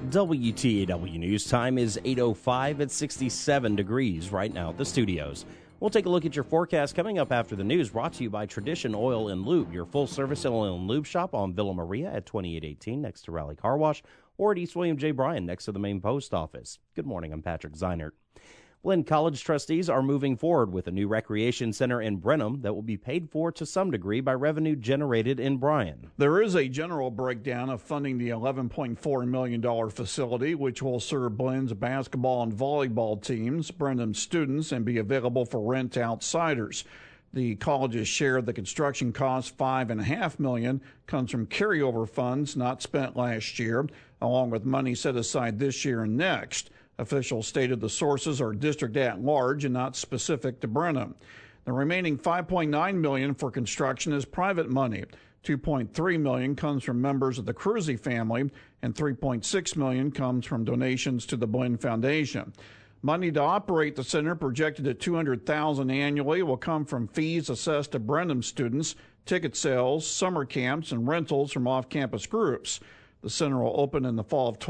WTAW News time is 8:05 at 67 degrees right now at the studios. We'll take a look at your forecast coming up after the news, brought to you by Tradition Oil and Lube, your full-service oil and lube shop on Villa Maria at 2818 next to Raleigh Car Wash, or at East William J. Bryan next to the main post office. Good morning, I'm Patrick Zeinert. Blinn College trustees are moving forward with a new recreation center in Brenham that will be paid for to some degree by revenue generated in Bryan. There is a general breakdown of funding the $11.4 million facility, which will serve Blinn's basketball and volleyball teams, Brenham students, and be available for rent to outsiders. The college's share of the construction cost, $5.5 million, comes from carryover funds not spent last year, along with money set aside this year and next. Officials stated the sources are district at large and not specific to Brenham. The remaining $5.9 million for construction is private money. $2.3 million comes from members of the Cruzy family, and $3.6 million comes from donations to the Blinn Foundation. Money to operate the center, projected at $200,000 annually, will come from fees assessed to Brenham students, ticket sales, summer camps, and rentals from off-campus groups. The center will open in the fall of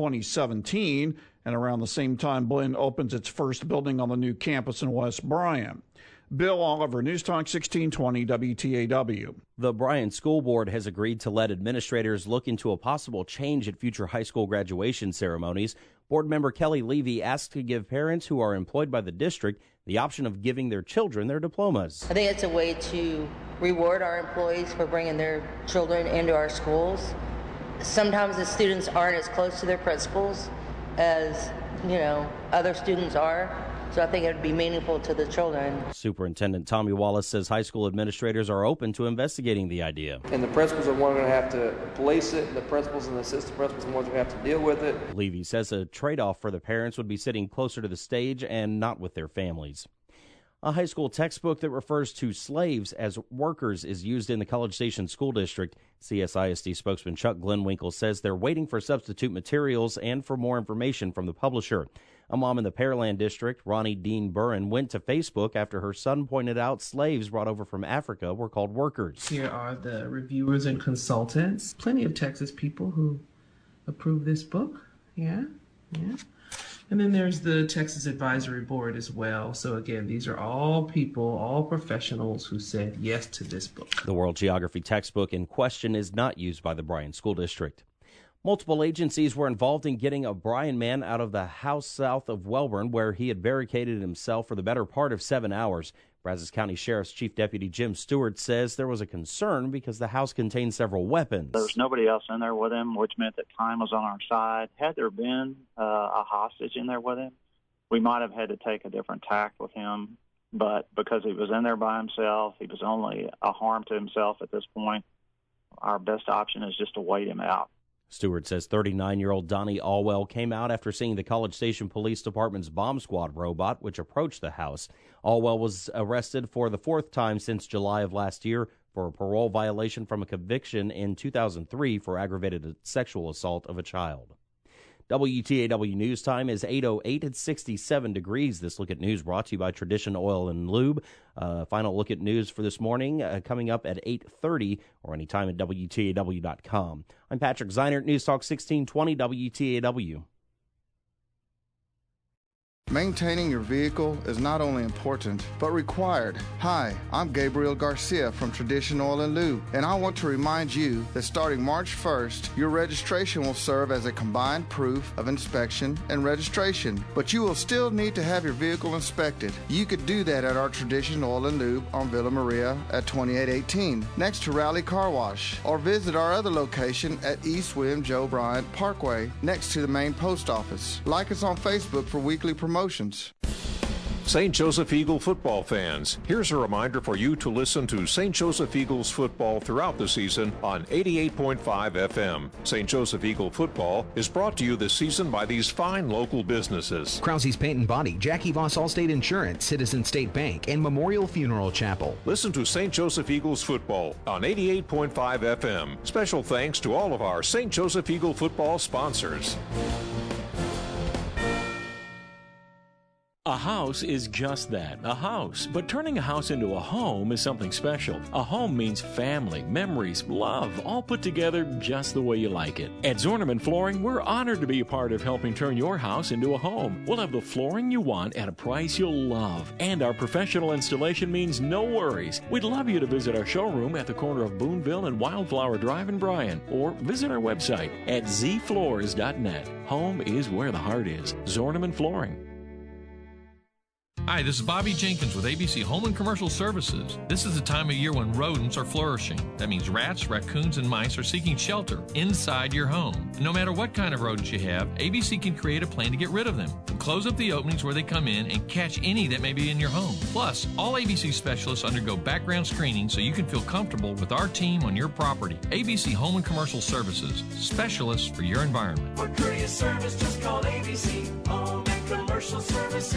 2017, and around the same time, Blinn opens its first building on the new campus in West Bryan. Bill Oliver, News Talk 1620 WTAW. The Bryan School Board has agreed to let administrators look into a possible change at future high school graduation ceremonies. Board member Kelly Levy asked to give parents who are employed by the district the option of giving their children their diplomas. I think it's a way to reward our employees for bringing their children into our schools. Sometimes the students aren't as close to their principals as, other students are. So I think it would be meaningful to the children. Superintendent Tommy Wallace says high school administrators are open to investigating the idea. And the principals are going to have to police it, and the principals and the assistant principals are going to have to deal with it. Levy says a trade-off for the parents would be sitting closer to the stage and not with their families. A high school textbook that refers to slaves as workers is used in the College Station School District. CSISD spokesman Chuck Glenwinkle says they're waiting for substitute materials and for more information from the publisher. A mom in the Pearland District, Ronnie Dean Burren, went to Facebook after her son pointed out slaves brought over from Africa were called workers. Here are the reviewers and consultants. Plenty of Texas people who approve this book. Yeah. And then there's the Texas Advisory Board as well. So again, these are all people, all professionals who said yes to this book. The World Geography textbook in question is not used by the Bryan School District. Multiple agencies were involved in getting a Bryan man out of the house south of Welborn, where he had barricaded himself for the better part of 7 hours. Brazos County Sheriff's Chief Deputy Jim Stewart says there was a concern because the house contained several weapons. There was nobody else in there with him, which meant that time was on our side. Had there been a hostage in there with him, we might have had to take a different tack with him. But because he was in there by himself, he was only a harm to himself at this point, our best option is just to wait him out. Stewart says 39-year-old Donnie Allwell came out after seeing the College Station Police Department's bomb squad robot, which approached the house. Allwell was arrested for the fourth time since July of last year for a parole violation from a conviction in 2003 for aggravated sexual assault of a child. WTAW News time is 8:08 at 67 degrees. This look at news brought to you by Tradition Oil and Lube. Final look at news for this morning coming up at 8:30 or anytime at WTAW.com. I'm Patrick Zeinert, News Talk 1620 WTAW. Maintaining your vehicle is not only important, but required. Hi, I'm Gabriel Garcia from Tradition Oil and Lube, and I want to remind you that starting March 1st, your registration will serve as a combined proof of inspection and registration, but you will still need to have your vehicle inspected. You could do that at our Tradition Oil and Lube on Villa Maria at 2818, next to Raleigh Car Wash, or visit our other location at East William Joe Bryant Parkway, next to the main post office. Like us on Facebook for weekly promotions. St. Joseph Eagle football fans, here's a reminder for you to listen to St. Joseph Eagles football throughout the season on 88.5 FM. St. Joseph Eagle football is brought to you this season by these fine local businesses: Krause's Paint and Body, Jackie Voss Allstate Insurance, Citizen State Bank, and Memorial Funeral Chapel. Listen to St. Joseph Eagles football on 88.5 FM. Special thanks to all of our St. Joseph Eagle football sponsors. A house is just that, a house. But turning a house into a home is something special. A home means family, memories, love, all put together just the way you like it. At Zorneman Flooring, we're honored to be a part of helping turn your house into a home. We'll have the flooring you want at a price you'll love. And our professional installation means no worries. We'd love you to visit our showroom at the corner of Boonville and Wildflower Drive in Bryan, or visit our website at zfloors.net. Home is where the heart is. Zorneman Flooring. Hi, this is Bobby Jenkins with ABC Home and Commercial Services. This is the time of year when rodents are flourishing. That means rats, raccoons, and mice are seeking shelter inside your home. No matter what kind of rodents you have, ABC can create a plan to get rid of them. Close up the openings where they come in and catch any that may be in your home. Plus, all ABC specialists undergo background screening so you can feel comfortable with our team on your property. ABC Home and Commercial Services, specialists for your environment. For courteous service, just call ABC Home and Commercial Services.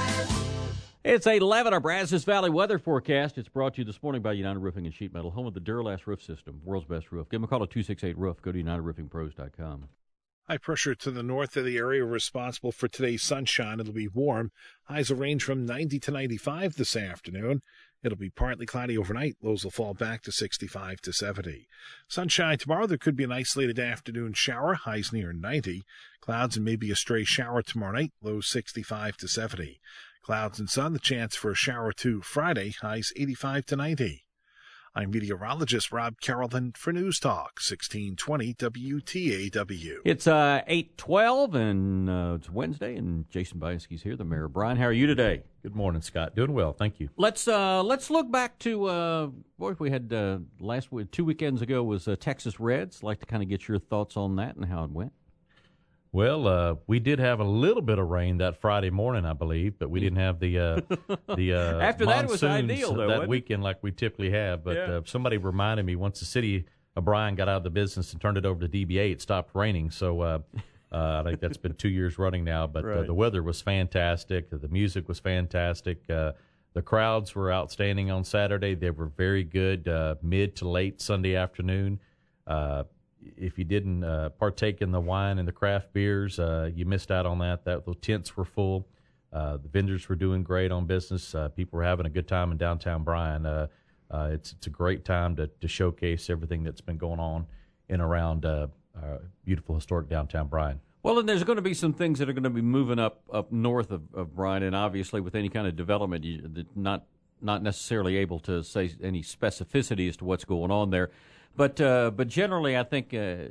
It's 8:11, our Brazos Valley weather forecast. It's brought to you this morning by United Roofing and Sheet Metal, home of the Duralast roof system, world's best roof. Give them a call at 268-ROOF. Go to UnitedRoofingPros.com. High pressure to the north of the area responsible for today's sunshine. It'll be warm. Highs will range from 90 to 95 this afternoon. It'll be partly cloudy overnight. Lows will fall back to 65 to 70. Sunshine tomorrow. There could be an isolated afternoon shower. Highs near 90. Clouds and maybe a stray shower tomorrow night. Lows 65 to 70. Clouds and sun, the chance for a shower or two Friday, highs 85 to 90. I'm meteorologist Rob Carrollton for News Talk, 1620 WTAW. It's 8:12, and it's Wednesday, and Jason Bianski's here, the mayor of Bryan. How are you today? Good morning, Scott. Doing well, thank you. Let's look back to, we had 2 weekends ago was Texas Reds. I'd like to kind of get your thoughts on that and how it went. Well, we did have a little bit of rain that Friday morning, I believe, but we didn't have the after that it was ideal though, that weekend like we typically have. But somebody reminded me once the city of Bryan got out of the business and turned it over to DBA, it stopped raining. So I think that's been 2 years running now. But right. The weather was fantastic. The music was fantastic. The crowds were outstanding on Saturday. They were very good mid to late Sunday afternoon. If you didn't partake in the wine and the craft beers, you missed out on that. The tents were full. The vendors were doing great on business. People were having a good time in downtown Bryan. It's a great time to showcase everything that's been going on in around beautiful historic downtown Bryan. Well, and there's going to be some things that are going to be moving up north of Bryan, and obviously with any kind of development, not necessarily able to say any specificity as to what's going on there. But generally, I think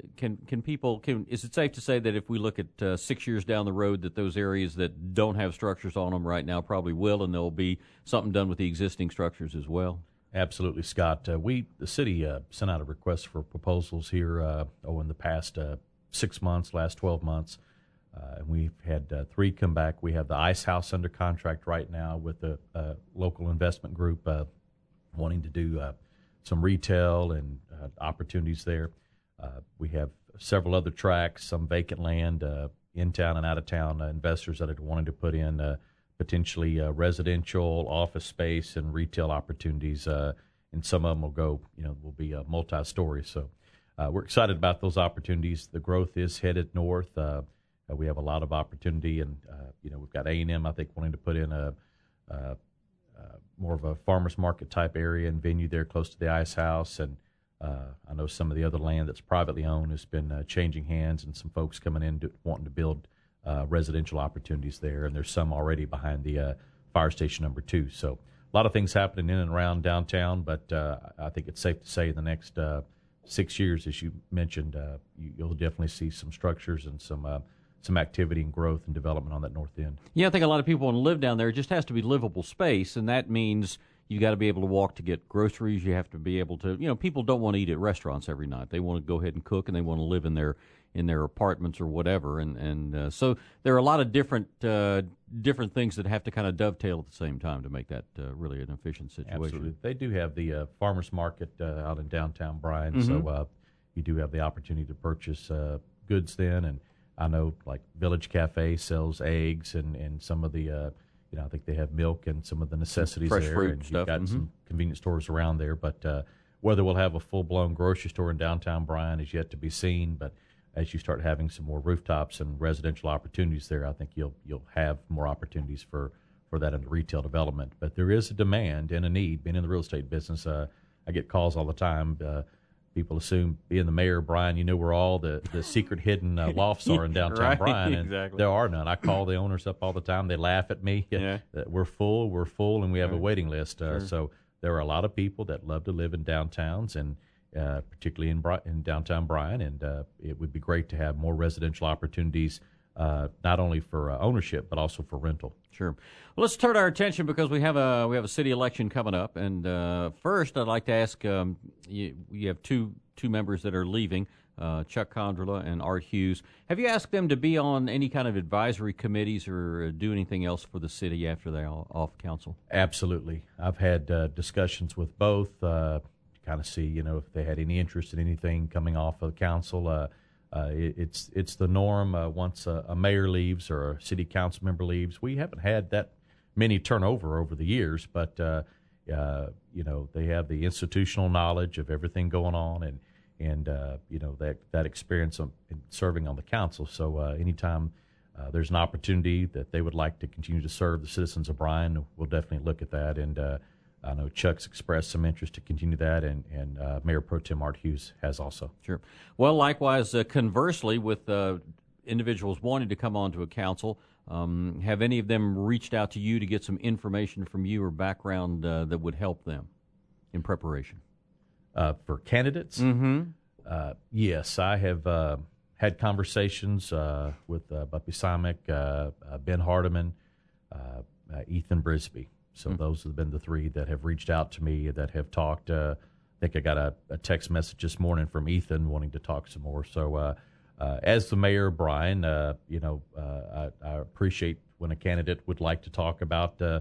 is it safe to say that if we look at 6 years down the road, that those areas that don't have structures on them right now probably will, and there'll be something done with the existing structures as well? Absolutely, Scott. The city sent out a request for proposals here in the past 6 months, last 12 months. And we've had 3 come back. We have the Ice House under contract right now with a local investment group wanting to do some retail and opportunities there. We have several other tracks, some vacant land in town and out of town, investors that are wanting to put in potentially residential, office space, and retail opportunities. And some of them will be multi-story. So we're excited about those opportunities. The growth is headed north. We have a lot of opportunity, and we've got A&M, I think, wanting to put in a more of a farmer's market type area and venue there close to the Ice House. And I know some of the other land that's privately owned has been changing hands, and some folks coming in wanting to build residential opportunities there. And there's some already behind the fire station number 2. So a lot of things happening in and around downtown, but I think it's safe to say in the next 6 years, as you mentioned, you'll definitely see some structures and some activity and growth and development on that north end. Yeah, I think a lot of people want to live down there. It just has to be livable space, and that means you got to be able to walk to get groceries. You have to be able to, people don't want to eat at restaurants every night. They want to go ahead and cook, and they want to live in their apartments or whatever. And so there are a lot of different things that have to kind of dovetail at the same time to make that really an efficient situation. Absolutely. They do have the farmers market out in downtown Bryan, Mm-hmm. so you do have the opportunity to purchase goods then. And I know, like, Village Cafe sells eggs and some of the, I think they have milk and some of the necessities fresh there. Fruit and stuff. You've got Mm-hmm. some convenience stores around there. But whether we'll have a full-blown grocery store in downtown Bryan is yet to be seen. But as you start having some more rooftops and residential opportunities there, I think you'll have more opportunities for for that in retail development. But there is a demand and a need. Being in the real estate business, I get calls all the time. People assume, being the mayor, Brian, you know where all the secret hidden lofts are in downtown right, Bryan, and exactly. there are none. I call the owners up all the time. They laugh at me. Yeah. That we're full, and we have a waiting list. Sure. So there are a lot of people that love to live in downtowns, and particularly in downtown Bryan, and it would be great to have more residential opportunities, not only for ownership but also for rental. Sure. Well, let's turn our attention because we have a city election coming up, and first I'd like to ask you have two members that are leaving, Chuck Condrela and Art Hughes. Have you asked them to be on any kind of advisory committees or do anything else for the city after they're off council? Absolutely. I've had discussions with both to kind of see, if they had any interest in anything coming off of council. It's the norm once a mayor leaves or a city council member leaves. We haven't had that many turnover over the years, but they have the institutional knowledge of everything going on, and that experience in serving on the council. So anytime there's an opportunity that they would like to continue to serve the citizens of Bryan, we'll definitely look at that. And I know Chuck's expressed some interest to continue that, and Mayor Pro Tem Art Hughes has also. Sure. Well, likewise, conversely, with individuals wanting to come onto a council, have any of them reached out to you to get some information from you or background that would help them in preparation? For candidates? Mm-hmm. Yes, I have had conversations with Buppy Simek, Ben Hardiman, Ethan Brisby. So those have been the three that have reached out to me, that have talked. I think I got a text message this morning from Ethan wanting to talk some more. So as the mayor, Brian, I appreciate when a candidate would like to talk about the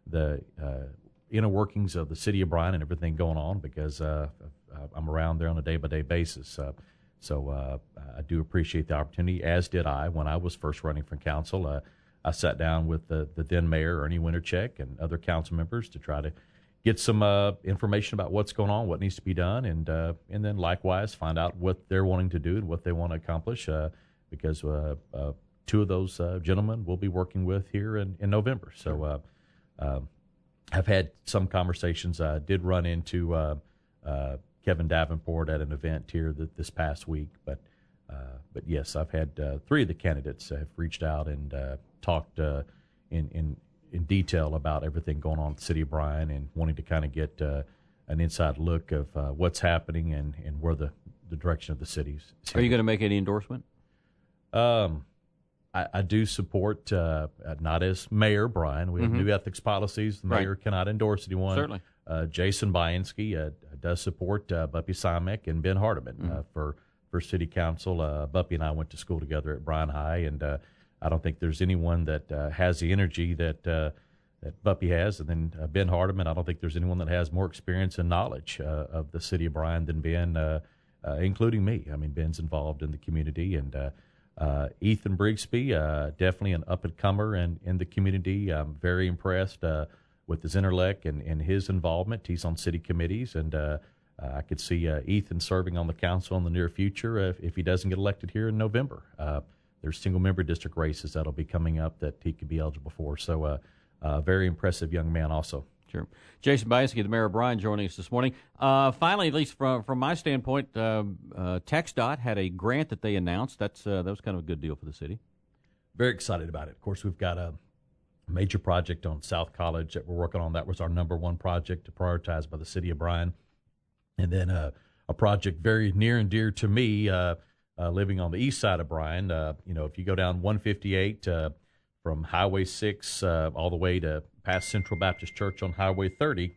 inner workings of the city of Bryan and everything going on, because I'm around there on a day-by-day basis. So I do appreciate the opportunity, as did I when I was first running for council. I sat down with the then mayor, Ernie Wintercheck, and other council members to try to get some information about what's going on, what needs to be done, and then likewise find out what they're wanting to do and what they want to accomplish, because two of those gentlemen we'll be working with here in November. So I've had some conversations. I did run into Kevin Davenport at an event here this past week, but yes, I've had three of the candidates have reached out and talked in detail about everything going on in the city of Bryan, and wanting to kind of get an inside look of what's happening and where the direction of the city's. Are you going to make any endorsement? I do support, not as Mayor Bryan. We have new ethics policies. The mayor cannot endorse anyone. Certainly. Jason Bianski does support Buppy Simek and Ben Hardiman for city council. Buppy and I went to school together at Bryan High, and I don't think there's anyone that has the energy that Buppy has. And then Ben Hardiman, I don't think there's anyone that has more experience and knowledge of the city of Bryan than Ben, including me. I mean, Ben's involved in the community. And Ethan Brigsby, definitely an up-and-comer in the community. I'm very impressed with his intellect and his involvement. He's on city committees, and I could see Ethan serving on the council in the near future if he doesn't get elected here in November. There's single-member district races that'll be coming up that he could be eligible for. So very impressive young man also. Sure. Jason Bianski, the mayor of Bryan, joining us this morning. Finally, at least from my standpoint, TxDOT had a grant that they announced. That was kind of a good deal for the city. Very excited about it. Of course, we've got a major project on South College that we're working on. That was our number one project to prioritize by the city of Bryan. And then a project very near and dear to me, living on the east side of Bryan. If you go down 158 from Highway 6 all the way to past Central Baptist Church on Highway 30,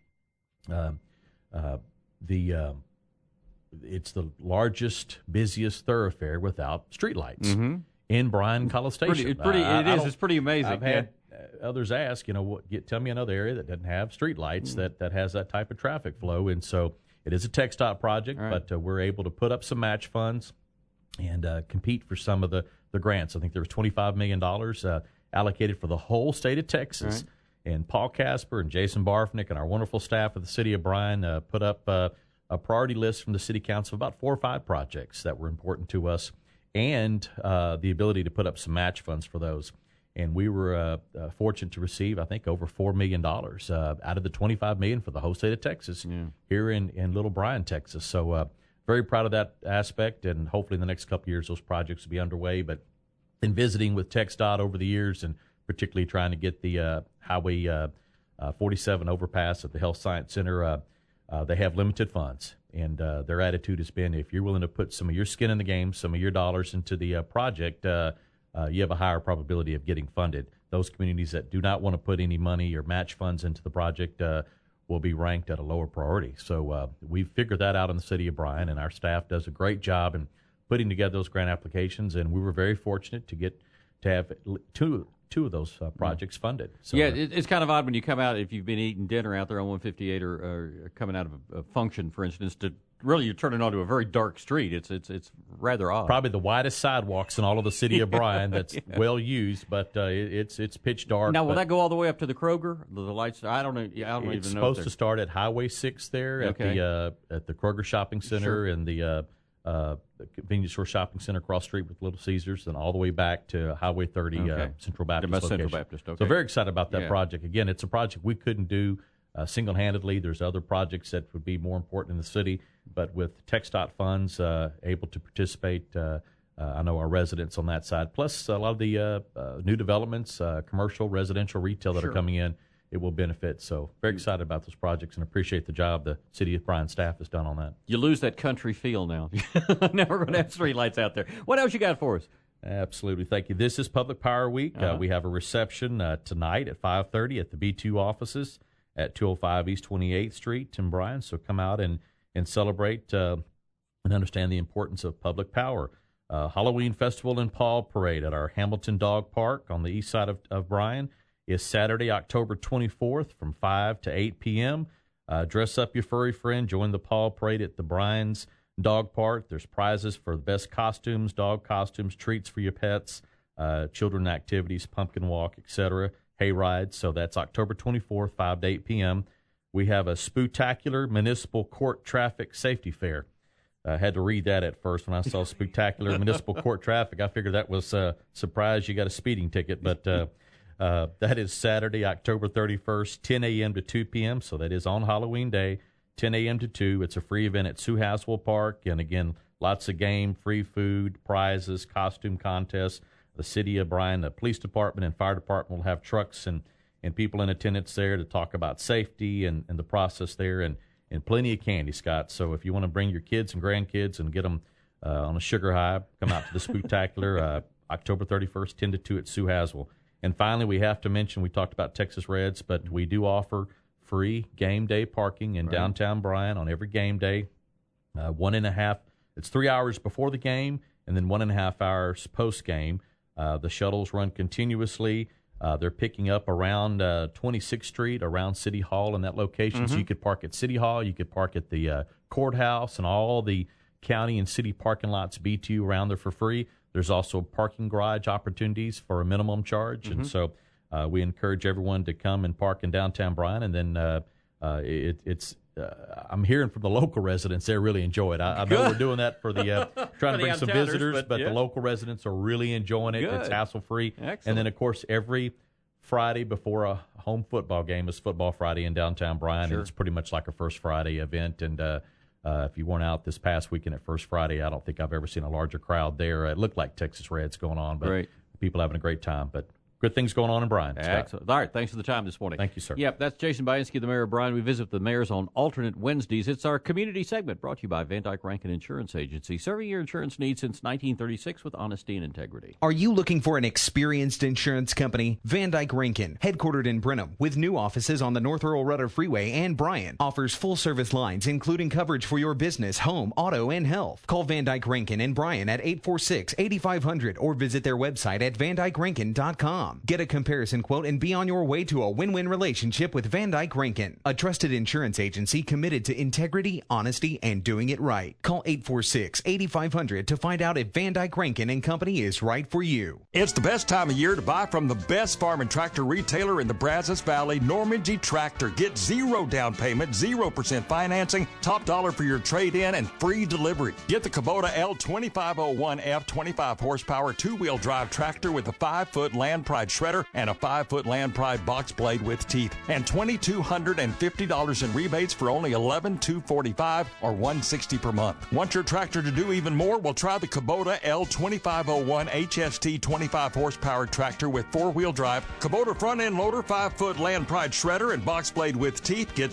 it's the largest, busiest thoroughfare without streetlights in Bryan College Station. It's pretty amazing. I've had others ask, tell me another area that doesn't have streetlights that has that type of traffic flow. And so it is a TxDOT project, but we're able to put up some match funds and compete for some of the grants. I think there was $25 million allocated for the whole state of Texas. And Paul Casper and Jason Barfnick and our wonderful staff of the city of Bryan put up a priority list from the city council of about 4 or 5 projects that were important to us, and the ability to put up some match funds for those. And we were fortunate to receive, I think, over $4 million out of the $25 million for the whole state of Texas here in Little Bryan, Texas. So very proud of that aspect, and hopefully in the next couple of years those projects will be underway. But in visiting with TxDOT over the years, and particularly trying to get the Highway 47 overpass at the Health Science Center, they have limited funds. And their attitude has been, if you're willing to put some of your skin in the game, some of your dollars into the project, you have a higher probability of getting funded. Those communities that do not want to put any money or match funds into the project will be ranked at a lower priority. So we've figured that out in the city of Bryan, and our staff does a great job in putting together those grant applications. And we were very fortunate to have two of those projects funded. So, yeah, it's kind of odd when you come out, if you've been eating dinner out there on 158 or coming out of a function, for instance, to really you're turning onto a very dark street. It's rather odd. Probably the widest sidewalks in all of the city of Bryan. That's well used, but it's pitch dark. Now, will that go all the way up to the Kroger? The lights? I don't know. I don't even know. It's supposed to start at Highway 6 there at the Kroger Shopping Center and the convenience store shopping center across the street with Little Caesars, and all the way back to Highway 30 Central Baptist location. Central Baptist, okay. So very excited about that project. Again, it's a project we couldn't do single-handedly. There's other projects that would be more important in the city, but with TxDOT funds able to participate, I know our residents on that side, plus a lot of the new developments, commercial, residential, retail that are coming in, it will benefit. So very excited about those projects and appreciate the job the City of Bryan staff has done on that. You lose that country feel now. Now we're going to have street lights out there. What else you got for us? Absolutely. Thank you. This is Public Power Week. We have a reception tonight at 5:30 at the B2 offices at 205 East 28th Street in Bryan. So come out and celebrate and understand the importance of public power. Halloween Festival and Paw Parade at our Hamilton Dog Park on the east side of Bryan is Saturday, October 24th from 5 to 8 p.m. Dress up your furry friend. Join the Paw Parade at the Bryan's Dog Park. There's prizes for the best costumes, dog costumes, treats for your pets, children activities, pumpkin walk, etc., hay rides. So that's October 24th, 5 to 8 p.m. We have a Spooktacular Municipal Court Traffic Safety Fair. I had to read that at first when I saw Spooktacular Municipal Court Traffic. I figured that was a surprise you got a speeding ticket, but that is Saturday, October 31st, 10 a.m. to 2 p.m., so that is on Halloween Day, 10 a.m. to 2. It's a free event at Sue Haswell Park, and again, lots of game, free food, prizes, costume contests. The City of Bryan, the Police Department and Fire Department will have trucks and people in attendance there to talk about safety and the process there, and plenty of candy, Scott. So if you want to bring your kids and grandkids and get them on a sugar high, come out to the Spooktacular October 31st, 10 to 2 at Sue Haswell. And finally, we have to mention, we talked about Texas Reds, but we do offer free game day parking in downtown Bryan on every game day. 1.5, it's 3 hours before the game, and then 1.5 hours post-game. The shuttles run continuously. They're picking up around 26th Street, around City Hall in that location. So you could park at City Hall, you could park at the courthouse, and all the county and city parking lots B2 around there for free. There's also parking garage opportunities for a minimum charge. And so we encourage everyone to come and park in downtown Bryan. And then I'm hearing from the local residents, they really enjoy it. I know we're doing that for the trying to bring some visitors, but the local residents are really enjoying it. It's hassle-free. Excellent. And then, of course, every Friday before a home football game is Football Friday in downtown Bryan. And it's pretty much like a First Friday event. And if you weren't out this past weekend at First Friday, I don't think I've ever seen a larger crowd there. It looked like Texas Reds going on, but people having a great time. But good things going on in Bryan. Excellent. All right, thanks for the time this morning. Thank you, sir. Yep, that's Jason Bainski, the mayor of Bryan. We visit the mayors on alternate Wednesdays. It's our community segment brought to you by Van Dyke Rankin Insurance Agency, serving your insurance needs since 1936 with honesty and integrity. Are you looking for an experienced insurance company? Van Dyke Rankin, headquartered in Brenham, with new offices on the North Earl Rudder Freeway and Bryan, offers full-service lines, including coverage for your business, home, auto, and health. Call Van Dyke Rankin in Bryan at 846-8500 or visit their website at vandykerankin.com. Get a comparison quote and be on your way to a win-win relationship with Van Dyke Rankin, a trusted insurance agency committed to integrity, honesty, and doing it right. Call 846-8500 to find out if Van Dyke Rankin and Company is right for you. It's the best time of year to buy from the best farm and tractor retailer in the Brazos Valley, Norman G. Tractor. Get 0 down payment, 0% financing, top dollar for your trade-in, and free delivery. Get the Kubota L2501F 25 horsepower two-wheel drive tractor with a 5-foot land Pride shredder and a 5-foot Land Pride box blade with teeth. And $2,250 in rebates for only $11,245 or $160 per month. Want your tractor to do even more? Well, try the Kubota L2501 HST 25 horsepower tractor with 4-wheel drive. Kubota front-end loader, 5-foot Land Pride shredder, and box blade with teeth. Get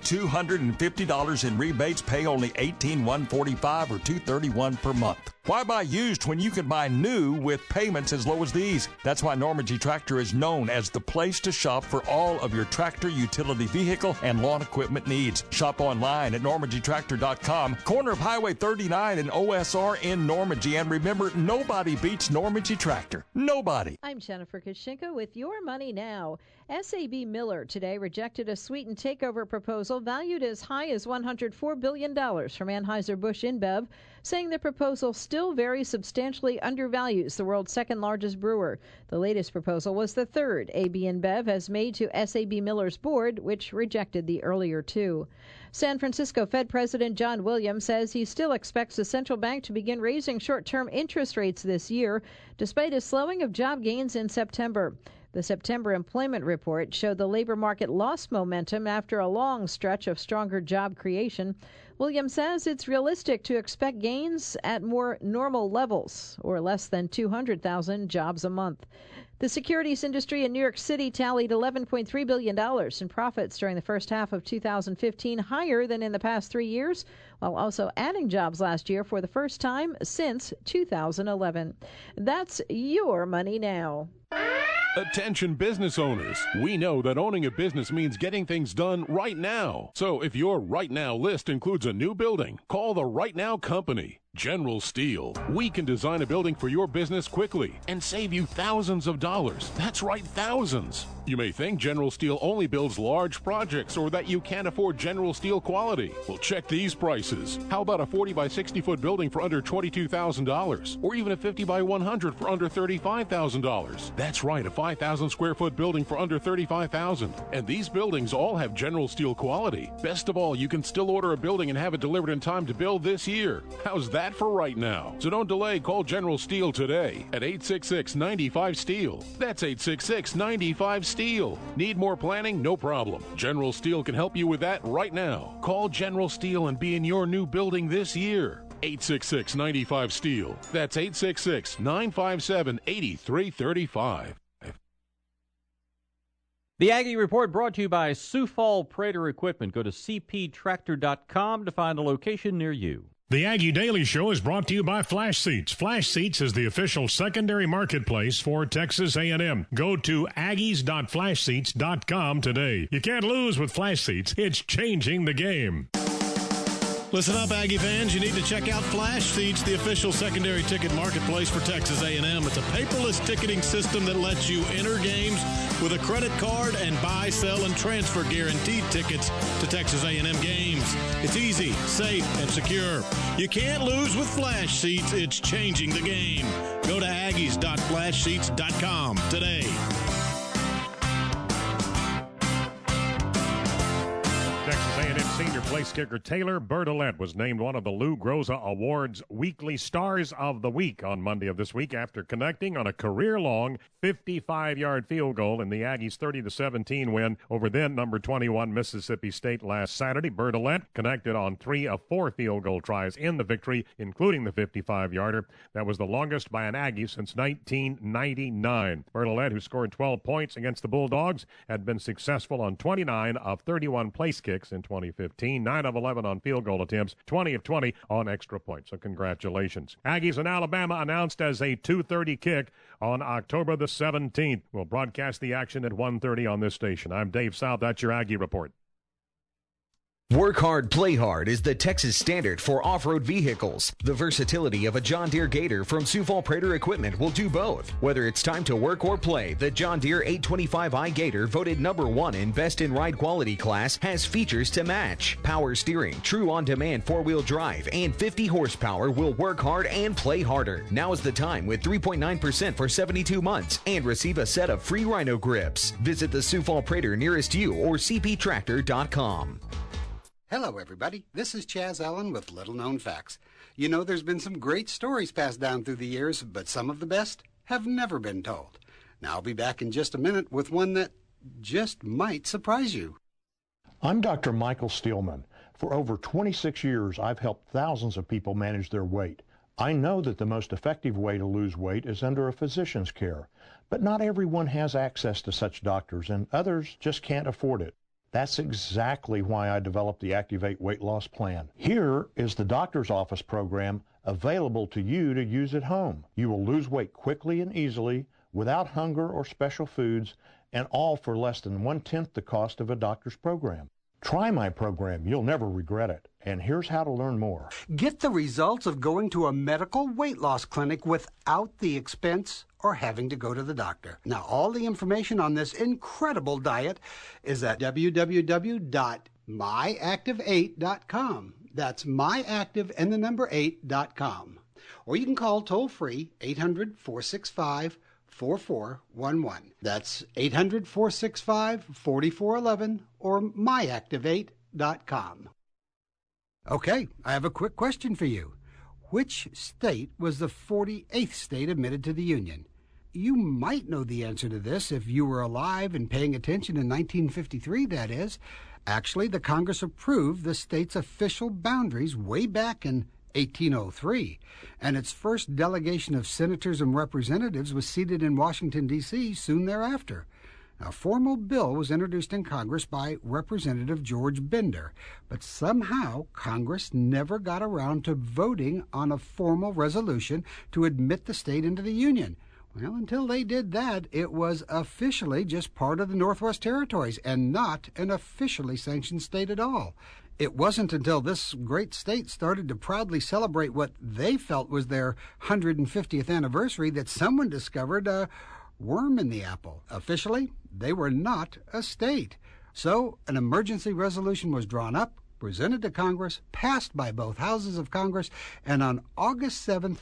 $2,250 in rebates. Pay only $18,145 or $231 per month. Why buy used when you can buy new with payments as low as these? That's why Normandy Tractor is known as the place to shop for all of your tractor, utility vehicle, and lawn equipment needs. Shop online at normandytractor.com, corner of Highway 39 and OSR in Normandy. And remember, nobody beats Normandy Tractor. Nobody. I'm Jennifer Koshinka with Your Money Now. SAB Miller today rejected a sweetened takeover proposal valued as high as $104 billion from Anheuser-Busch InBev, saying the proposal still very substantially undervalues the world's second-largest brewer. The latest proposal was the third AB InBev has made to SAB Miller's board, which rejected the earlier two. San Francisco Fed President John Williams says he still expects the central bank to begin raising short-term interest rates this year, despite a slowing of job gains in September. The September employment report showed the labor market lost momentum after a long stretch of stronger job creation. Williams says it's realistic to expect gains at more normal levels, or less than 200,000 jobs a month. The securities industry in New York City tallied $11.3 billion in profits during the first half of 2015, higher than in the past 3 years, while also adding jobs last year for the first time since 2011. That's Your Money Now. Attention business owners. We know that owning a business means getting things done right now. So if your right now list includes a new building, call the Right Now Company. General Steel. We can design a building for your business quickly and save you thousands of dollars. That's right, thousands. You may think General Steel only builds large projects or that you can't afford General Steel quality. Well, check these prices. How about a 40 by 60 foot building for under $22,000? Or even a 50 by 100 for under $35,000? That's right, a 5,000 square foot building for under $35,000. And these buildings all have General Steel quality. Best of all, you can still order a building and have it delivered in time to build this year. How's that for right now? So don't delay. Call General Steel today at 866-95-STEEL. That's 866-95-STEEL. Need more planning? No problem. General Steel can help you with that right now. Call General Steel and be in your new building this year. 866-95-STEEL. That's 866-957-8335. The Aggie Report brought to you by Sioux Fall Prater Equipment. Go to cptractor.com to find a location near you. The Aggie Daily Show is brought to you by Flash Seats. Flash Seats is the official secondary marketplace for Texas A&M. Go to aggies.flashseats.com today. You can't lose with Flash Seats. It's changing the game. Listen up, Aggie fans. You need to check out Flash Seats, the official secondary ticket marketplace for Texas A&M. It's a paperless ticketing system that lets you enter games with a credit card and buy, sell, and transfer guaranteed tickets to Texas A&M games. It's easy, safe, and secure. You can't lose with Flash Seats. It's changing the game. Go to aggies.flashseats.com today. Texas A&M senior place kicker Taylor Bertolette was named one of the Lou Groza Awards Weekly Stars of the Week on Monday of this week after connecting on a career-long 55-yard field goal in the Aggies' 30-17 win over then number 21 Mississippi State last Saturday. Bertolette connected on 3 of 4 field goal tries in the victory, including the 55-yarder. That was the longest by an Aggie since 1999. Bertolette, who scored 12 points against the Bulldogs, had been successful on 29 of 31 place kicks in 2015, 9 of 11 on field goal attempts, 20 of 20 on extra points. So congratulations. Aggies in Alabama announced as a 2:30 kick on October the 17th. We'll broadcast the action at 1:30 on this station. I'm Dave South. That's your Aggie Report. Work hard, play hard is the Texas standard for off-road vehicles. The versatility of a John Deere Gator from Sioux Fall Prater Equipment will do both. Whether it's time to work or play, the John Deere 825i Gator, voted #1 in Best in Ride Quality class, has features to match. Power steering, true on-demand 4-wheel drive, and 50 horsepower will work hard and play harder. Now is the time with 3.9% for 72 months and receive a set of free Rhino grips. Visit the Sioux Fall Prater nearest you or cptractor.com. Hello, everybody. This is Chaz Allen with Little Known Facts. You know, there's been some great stories passed down through the years, but some of the best have never been told. Now I'll be back in just a minute with one that just might surprise you. I'm Dr. Michael Steelman. For over 26 years, I've helped thousands of people manage their weight. I know that the most effective way to lose weight is under a physician's care, but not everyone has access to such doctors, and others just can't afford it. That's exactly why I developed the Activate Weight Loss Plan. Here is the doctor's office program available to you to use at home. You will lose weight quickly and easily, without hunger or special foods, and all for less than 1/10 the cost of a doctor's program. Try my program. You'll never regret it. And here's how to learn more. Get the results of going to a medical weight loss clinic without the expense or having to go to the doctor. Now, all the information on this incredible diet is at www.myactive8.com. That's myactive and the number 8.com. Or you can call toll-free 800-465-4411. That's 800-465-4411 or myactive8.com. Okay, I have a quick question for you. Which state was the 48th state admitted to the Union? You might know the answer to this if you were alive and paying attention in 1953, that is. Actually, the Congress approved the state's official boundaries way back in 1803, and its first delegation of senators and representatives was seated in Washington, D.C. soon thereafter. A formal bill was introduced in Congress by Representative George Bender, but somehow Congress never got around to voting on a formal resolution to admit the state into the Union. Well, until they did that, it was officially just part of the Northwest Territories and not an officially sanctioned state at all. It wasn't until this great state started to proudly celebrate what they felt was their 150th anniversary that someone discovered a worm in the apple. Officially, they were not a state. So an emergency resolution was drawn up, presented to Congress, passed by both houses of Congress, and on August 7th,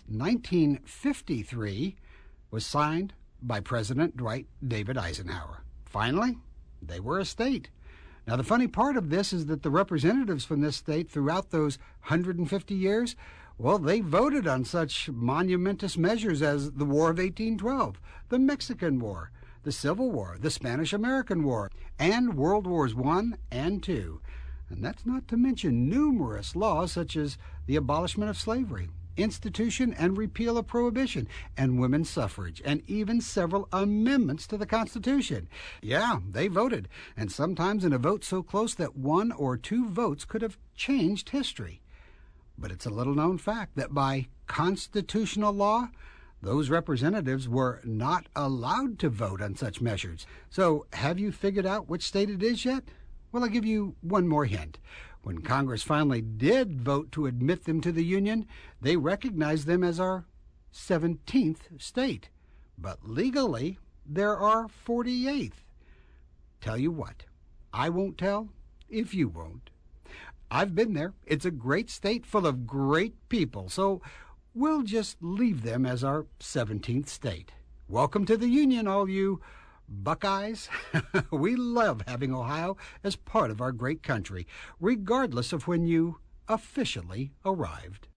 1953, was signed by President Dwight David Eisenhower. Finally, they were a state. Now, the funny part of this is that the representatives from this state throughout those 150 years, well, they voted on such monumentous measures as the War of 1812, the Mexican War, the Civil War, the Spanish-American War, and World Wars I and II. And that's not to mention numerous laws such as the abolishment of slavery, institution and repeal of prohibition, and women's suffrage, and even several amendments to the Constitution. Yeah, they voted, and sometimes in a vote so close that one or two votes could have changed history. But it's a little-known fact that by constitutional law, those representatives were not allowed to vote on such measures. So have you figured out which state it is yet? Well, I'll give you one more hint. When Congress finally did vote to admit them to the Union, they recognized them as our 17th state. But legally, they're our 48th. Tell you what, I won't tell if you won't. I've been there. It's a great state full of great people, so we'll just leave them as our 17th state. Welcome to the Union, all you Buckeyes. We love having Ohio as part of our great country, regardless of when you officially arrived.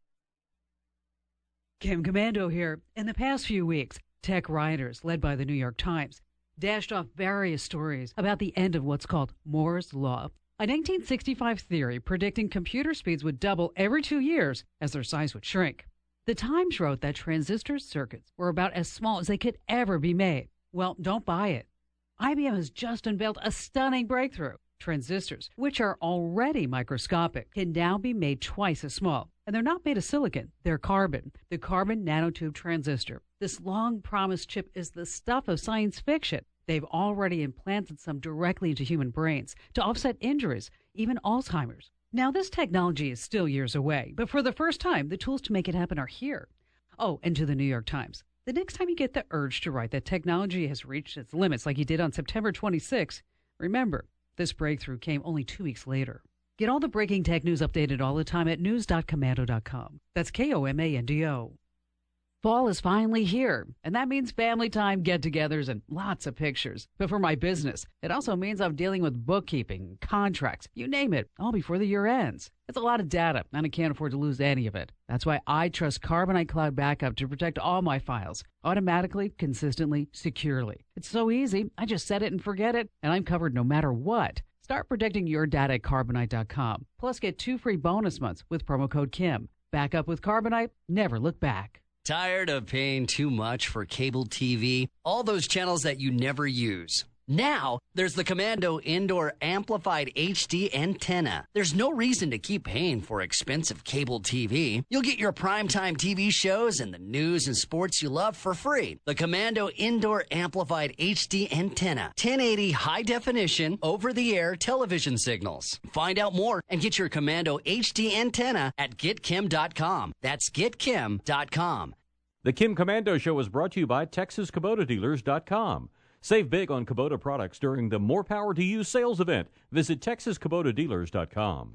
Kim Commando here. In the past few weeks, tech rioters, led by the New York Times, dashed off various stories about the end of what's called Moore's Law, a 1965 theory predicting computer speeds would double every 2 years as their size would shrink. The Times wrote that transistor circuits were about as small as they could ever be made. Well, don't buy it. IBM has just unveiled a stunning breakthrough. Transistors, which are already microscopic, can now be made twice as small. And they're not made of silicon, they're carbon, the carbon nanotube transistor. This long-promised chip is the stuff of science fiction. They've already implanted some directly into human brains to offset injuries, even Alzheimer's. Now, this technology is still years away, but for the first time, the tools to make it happen are here. Oh, and to the New York Times. The next time you get the urge to write that technology has reached its limits like you did on September 26, remember, this breakthrough came only 2 weeks later. Get all the breaking tech news updated all the time at news.komando.com. That's KOMANDO. Fall is finally here, and that means family time, get-togethers, and lots of pictures. But for my business, it also means I'm dealing with bookkeeping, contracts, you name it, all before the year ends. It's a lot of data, and I can't afford to lose any of it. That's why I trust Carbonite Cloud Backup to protect all my files, automatically, consistently, securely. It's so easy, I just set it and forget it, and I'm covered no matter what. Start protecting your data at Carbonite.com. Plus, get 2 free bonus months with promo code KIM. Backup with Carbonite, never look back. Tired of paying too much for cable TV? All those channels that you never use. Now, there's the Commando Indoor Amplified HD Antenna. There's no reason to keep paying for expensive cable TV. You'll get your primetime TV shows and the news and sports you love for free. The Commando Indoor Amplified HD Antenna. 1080 high definition, over-the-air television signals. Find out more and get your Commando HD Antenna at GetKim.com. That's GetKim.com. The Kim Commando Show is brought to you by TexasKubotaDealers.com. Save big on Kubota products during the More Power to You sales event. Visit TexasKubotaDealers.com.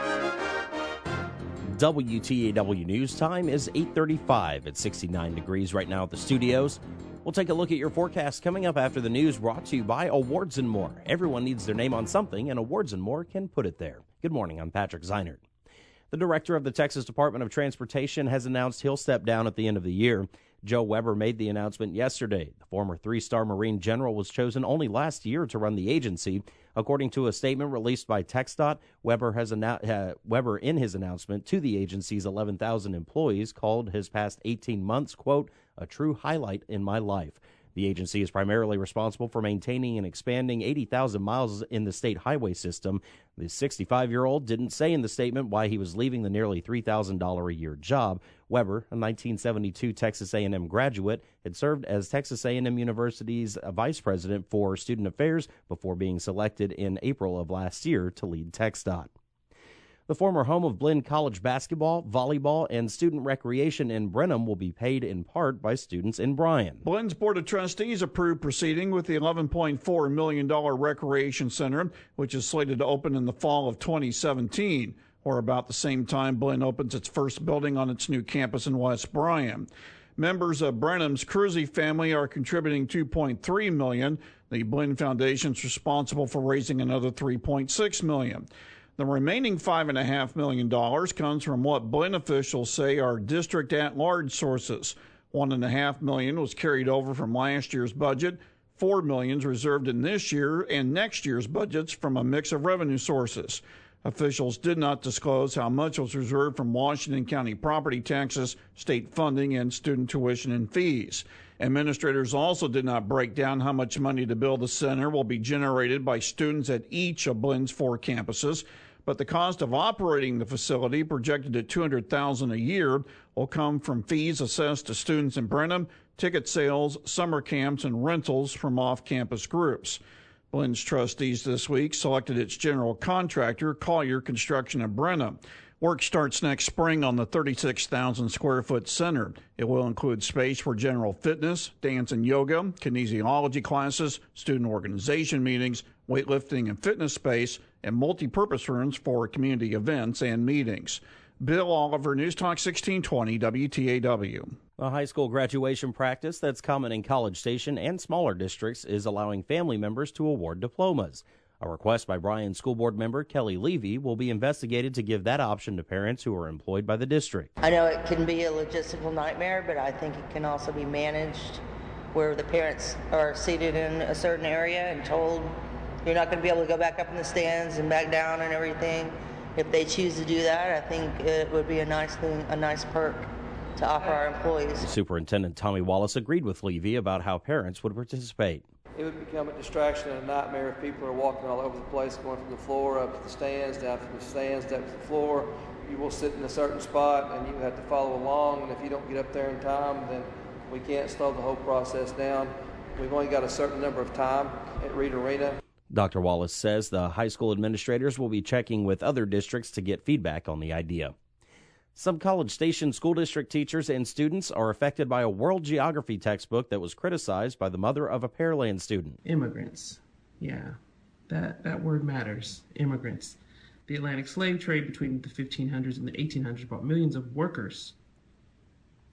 WTAW News time is 8:35 at 69 degrees right now at the studios. We'll take a look at your forecast coming up after the news, brought to you by Awards & More. Everyone needs their name on something, and Awards & More can put it there. Good morning, I'm Patrick Zeinert. The director of the Texas Department of Transportation has announced he'll step down at the end of the year. Joe Weber made the announcement yesterday. The former three-star Marine general was chosen only last year to run the agency. According to a statement released by TxDOT, Weber in his announcement to the agency's 11,000 employees called his past 18 months, quote, a true highlight in my life. The agency is primarily responsible for maintaining and expanding 80,000 miles in the state highway system. The 65-year-old didn't say in the statement why he was leaving the nearly $3,000 a year job. Weber, a 1972 Texas A&M graduate, had served as Texas A&M University's vice president for student affairs before being selected in April of last year to lead TxDOT. The former home of Blinn College basketball, volleyball, and student recreation in Brenham will be paid in part by students in Bryan. Blinn's Board of Trustees approved proceeding with the $11.4 million recreation center, which is slated to open in the fall of 2017, or about the same time Blinn opens its first building on its new campus in West Bryan. Members of Brenham's Cruzy family are contributing $2.3 million. The Blinn Foundation is responsible for raising another $3.6 million. The remaining $5.5 million comes from what Blinn officials say are district at-large sources. $1.5 million was carried over from last year's budget. $4 million is reserved in this year and next year's budgets from a mix of revenue sources. Officials did not disclose how much was reserved from Washington County property taxes, state funding, and student tuition and fees. Administrators also did not break down how much money to build the center will be generated by students at each of Blinn's 4 campuses. But the cost of operating the facility, projected at $200,000 a year, will come from fees assessed to students in Brenham, ticket sales, summer camps, and rentals from off-campus groups. Blinn's trustees this week selected its general contractor, Collier Construction of Brenham. Work starts next spring on the 36,000 square foot center. It will include space for general fitness, dance and yoga, kinesiology classes, student organization meetings, weightlifting and fitness space, and multi-purpose rooms for community events and meetings. Bill Oliver, News Talk 1620 WTAW. A high school graduation practice that's common in College Station and smaller districts is allowing family members to award diplomas. A request by Bryan School Board member Kelly Levy will be investigated to give that option to parents who are employed by the district. I know it can be a logistical nightmare, but I think it can also be managed where the parents are seated in a certain area and told you're not going to be able to go back up in the stands and back down and everything. If they choose to do that, I think it would be a nice thing, a nice perk to offer our employees. Superintendent Tommy Wallace agreed with Levy about how parents would participate. It would become a distraction and a nightmare if people are walking all over the place, going from the floor up to the stands, down from the stands down to the floor. You will sit in a certain spot and you have to follow along, and if you don't get up there in time, then we can't slow the whole process down. We've only got a certain number of time at Reed Arena. Dr. Wallace says the high school administrators will be checking with other districts to get feedback on the idea. Some College Station school district teachers and students are affected by a world geography textbook that was criticized by the mother of a Pearland student. Immigrants. Yeah, that word matters. Immigrants. The Atlantic slave trade between the 1500s and the 1800s brought millions of workers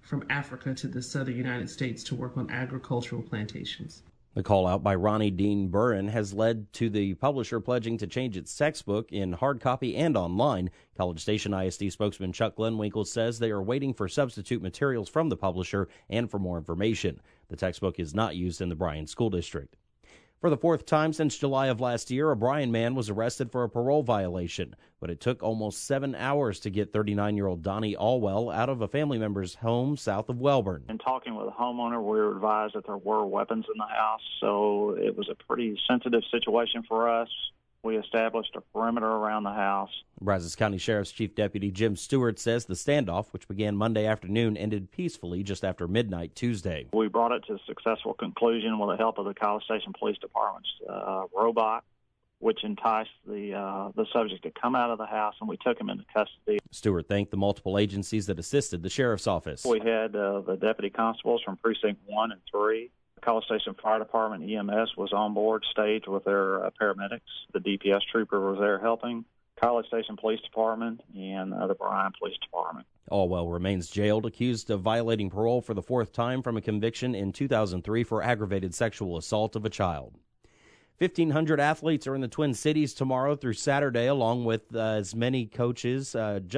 from Africa to the southern United States to work on agricultural plantations. The call out by Ronnie Dean Burren has led to the publisher pledging to change its textbook in hard copy and online. College Station ISD spokesman Chuck Glenwinkle says they are waiting for substitute materials from the publisher and for more information. The textbook is not used in the Bryan School District. For the fourth time since July of last year, a Bryan man was arrested for a parole violation, but it took almost 7 hours to get 39-year-old Donnie Allwell out of a family member's home south of Welborn. In talking with the homeowner, we were advised that there were weapons in the house, so it was a pretty sensitive situation for us. We established a perimeter around the house. Brazos County Sheriff's Chief Deputy Jim Stewart says the standoff, which began Monday afternoon, ended peacefully just after midnight Tuesday. We brought it to a successful conclusion with the help of the College Station Police Department's robot, which enticed the subject to come out of the house, and we took him into custody. Stewart thanked the multiple agencies that assisted the sheriff's office. We had the deputy constables from Precinct 1 and 3. College Station Fire Department EMS was on board stage with their paramedics. The DPS trooper was there helping. College Station Police Department and the Bryan Police Department. Allwell remains jailed, accused of violating parole for the fourth time from a conviction in 2003 for aggravated sexual assault of a child. 1,500 athletes are in the Twin Cities tomorrow through Saturday, along with just as many coaches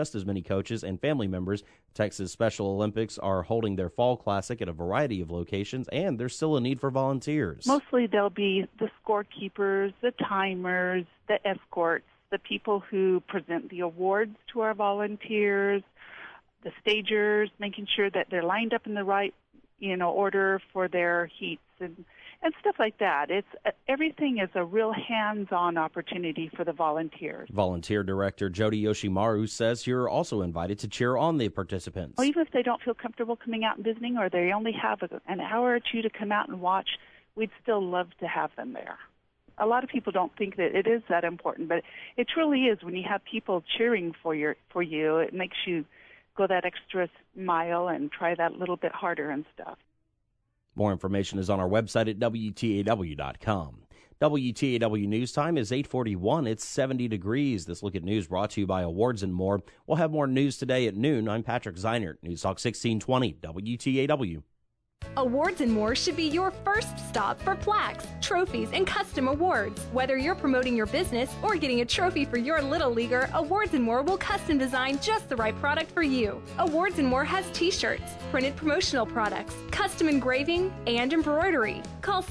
and family members. Texas Special Olympics are holding their Fall Classic at a variety of locations, and there's still a need for volunteers. Mostly there'll be the scorekeepers, the timers, the escorts, the people who present the awards to our volunteers, the stagers, making sure that they're lined up in the right, order for their heats and stuff like that. Everything is a real hands-on opportunity for the volunteers. Volunteer Director Jody Yoshimaru says you're also invited to cheer on the participants. Well, even if they don't feel comfortable coming out and visiting, or they only have an hour or two to come out and watch, we'd still love to have them there. A lot of people don't think that it is that important, but it truly is. When you have people cheering for you, it makes you go that extra mile and try that little bit harder and stuff. More information is on our website at WTAW.com. WTAW News Time is 8:41. It's 70 degrees. This Look at News brought to you by Awards and More. We'll have more news today at noon. I'm Patrick Zeinert, News Talk 1620, WTAW. Awards and More should be your first stop for plaques, trophies, and custom awards. Whether you're promoting your business or getting a trophy for your little leaguer, Awards and More will custom design just the right product for you. Awards and More has t-shirts, printed promotional products, custom engraving, and embroidery. Call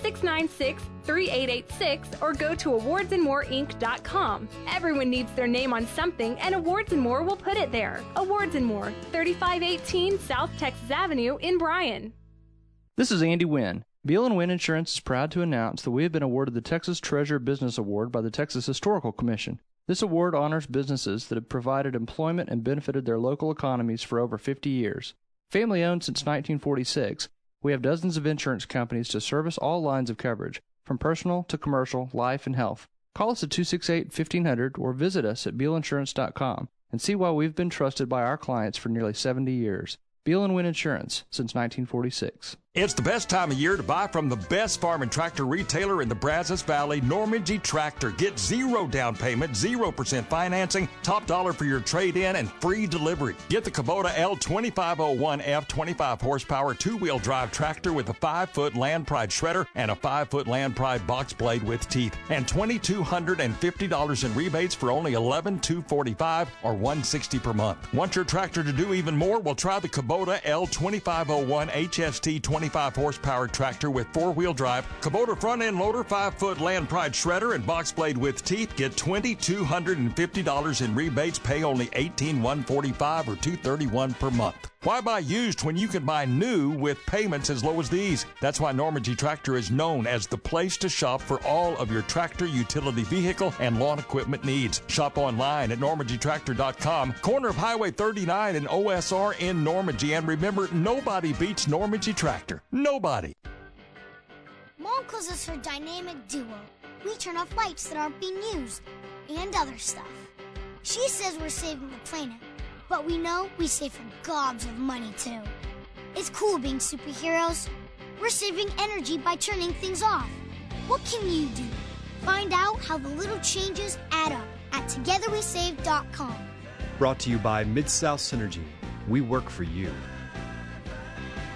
696-3886 or go to awardsandmoreinc.com. Everyone needs their name on something, and Awards and More will put it there. Awards and More, 3518 South Texas Avenue in Bryan. This is Andy Wynn. Beal & Wynn Insurance is proud to announce that we have been awarded the Texas Treasurer Business Award by the Texas Historical Commission. This award honors businesses that have provided employment and benefited their local economies for over 50 years. Family-owned since 1946, we have dozens of insurance companies to service all lines of coverage, from personal to commercial, life, and health. Call us at 268-1500 or visit us at BealInsurance.com and see why we've been trusted by our clients for nearly 70 years. Beal & Wynn Insurance since 1946. It's the best time of year to buy from the best farm and tractor retailer in the Brazos Valley, Norman G. Tractor. Get 0 down payment, 0% financing, top dollar for your trade-in, and free delivery. Get the Kubota L2501F 25 horsepower two-wheel drive tractor with a 5-foot Land Pride shredder and a 5-foot Land Pride box blade with teeth, and $2,250 in rebates for only $11,245 or $160 per month. Want your tractor to do even more? Well, try the Kubota L2501 HST 25 horsepower tractor with 4-wheel drive, Kubota front-end loader, 5-foot Land Pride shredder, and box blade with teeth. Get $2,250 in rebates. Pay only $18,145 or $231 per month. Why buy used when you can buy new with payments as low as these? That's why Norman G. Tractor is known as the place to shop for all of your tractor, utility vehicle, and lawn equipment needs. Shop online at normangtractor.com, corner of Highway 39 and OSR in Normandy. And remember, nobody beats Norman G. Tractor. Nobody. Mom calls us her dynamic duo. We turn off lights that aren't being used and other stuff. She says we're saving the planet, but we know we save her gobs of money too. It's cool being superheroes. We're saving energy by turning things off. What can you do? Find out how the little changes add up at togetherwesave.com. Brought to you by Mid-South Synergy. We work for you.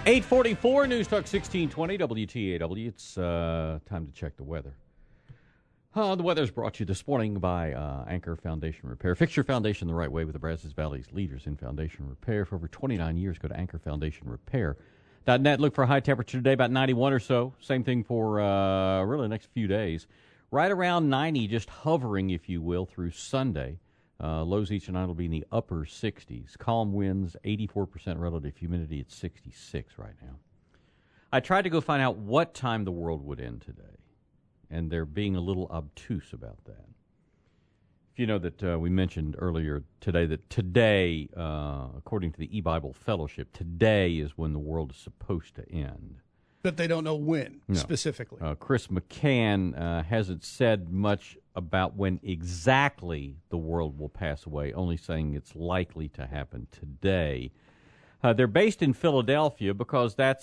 844 News Talk 1620 WTAW. It's time to check the weather. The weather is brought to you this morning by Anchor Foundation Repair. Fix your foundation the right way with the Brazos Valley's leaders in foundation repair. For over 29 years, go to Anchor Foundation Repair.net. Look for a high temperature today, about 91 or so. Same thing for really the next few days. Right around 90, just hovering, if you will, through Sunday. Lows each night will be in the upper 60s. Calm winds, 84% relative humidity at 66 right now. I tried to go find out what time the world would end today, and they're being a little obtuse about that. If you know that we mentioned earlier today that today, according to the E-Bible Fellowship, today is when the world is supposed to end. But they don't know when, specifically. Chris McCann hasn't said much about when exactly the world will pass away, only saying it's likely to happen today. They're based in Philadelphia because it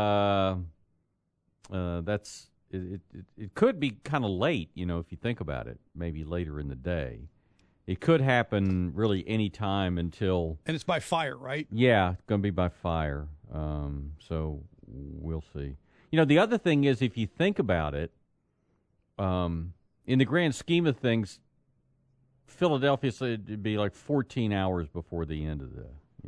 could be kind of late, if you think about it, maybe later in the day. It could happen really any time until... And it's by fire, right? Yeah, it's going to be by fire. So we'll see. The other thing is, if you think about it, in the grand scheme of things, Philadelphia said it'd be like 14 hours before the end of the